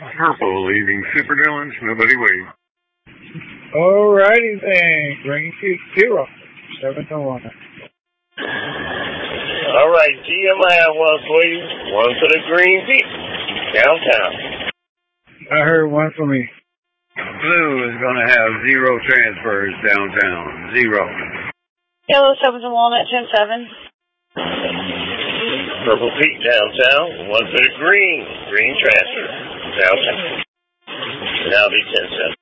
Purple leaving Super Dillons, nobody wave. Alrighty then, Green Peak 0, 7 to 1. Alright, GMI one please. One for the Green Peak, downtown. I heard one for me. Blue is going to have 0 transfers downtown. 0. Yellow 7 to Walnut, 10-7. Purple Peak downtown. One for the green transfer downtown. Now be 10-7.